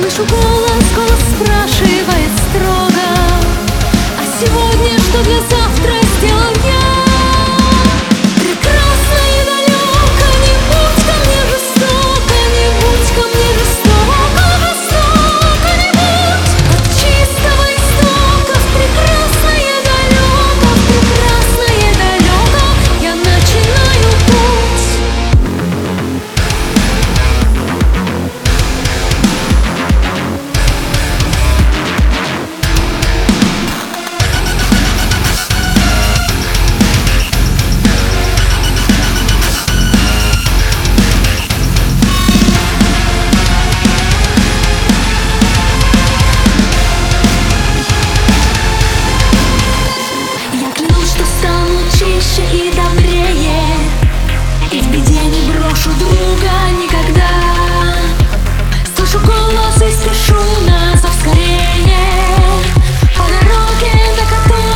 Слышу голос, голос спрашивает строго: а сегодня что для завтра сделал я? Прекрасно и далеко, не будь ко мне жестоко, не будь ко мне жестоко, жестоко не будь. От чистого истока в прекрасное далеко, в прекрасное далеко я начинаю путь. Чище и добрее, и в беде не брошу друга никогда.